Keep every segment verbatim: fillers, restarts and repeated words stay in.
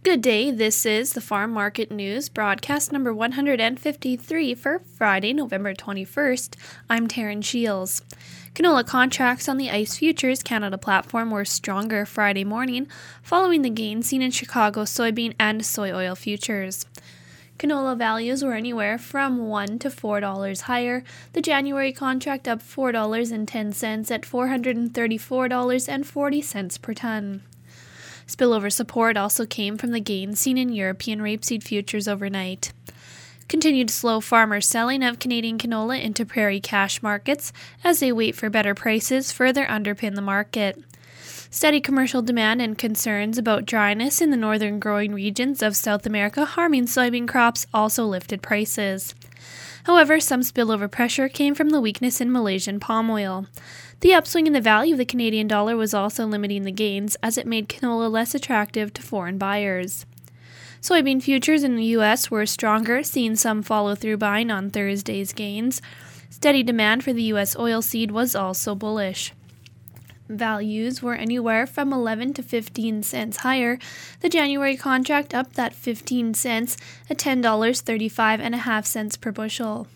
Good day, this is the Farm Market News, broadcast number one hundred fifty-three for Friday, November twenty-first. I'm Taryn Shields. Canola contracts on the ICE Futures Canada platform were stronger Friday morning, following the gains seen in Chicago soybean and soy oil futures. Canola values were anywhere from one dollars to four dollars higher, the January contract up four dollars and ten cents at four hundred thirty-four dollars and forty cents per ton. Spillover support also came from the gains seen in European rapeseed futures overnight. Continued slow farmer selling of Canadian canola into prairie cash markets as they wait for better prices further underpin the market. Steady commercial demand and concerns about dryness in the northern growing regions of South America harming soybean crops also lifted prices. However, some spillover pressure came from the weakness in Malaysian palm oil. The upswing in the value of the Canadian dollar was also limiting the gains as it made canola less attractive to foreign buyers. Soybean futures in the U S were stronger, seeing some follow-through buying on Thursday's gains. Steady demand for the U S oilseed was also bullish. Values were anywhere from eleven to fifteen cents higher, the January contract up that fifteen cents at ten dollars and thirty-five and a half cents per bushel.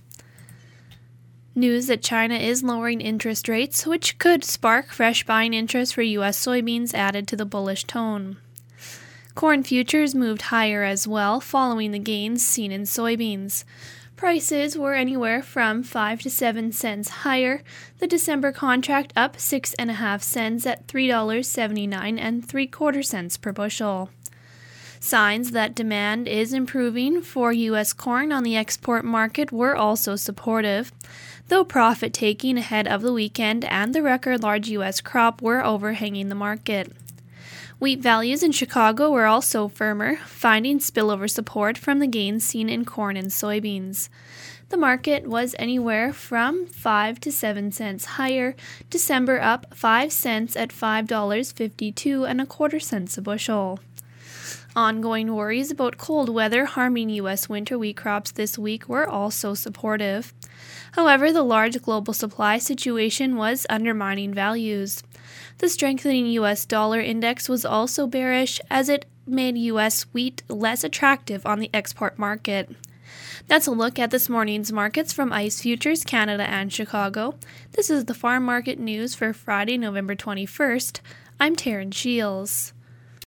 News that China is lowering interest rates, which could spark fresh buying interest for U S soybeans, added to the bullish tone. Corn futures moved higher as well, following the gains seen in soybeans. Prices were anywhere from five to seven cents higher, the December contract up six and a half cents at three dollars and seventy-nine and three quarter cents per bushel. Signs that demand is improving for U S corn on the export market were also supportive, though profit-taking ahead of the weekend and the record large U S crop were overhanging the market. Wheat values in Chicago were also firmer, finding spillover support from the gains seen in corn and soybeans. The market was anywhere from five to seven cents higher, December up five cents at five dollars and fifty-two and a quarter cents a bushel. Ongoing worries about cold weather harming U S winter wheat crops this week were also supportive. However, the large global supply situation was undermining values. The strengthening U S dollar index was also bearish as it made U S wheat less attractive on the export market. That's a look at this morning's markets from ICE Futures Canada and Chicago. This is the Farm Market News for Friday, November twenty-first. I'm Taryn Shields.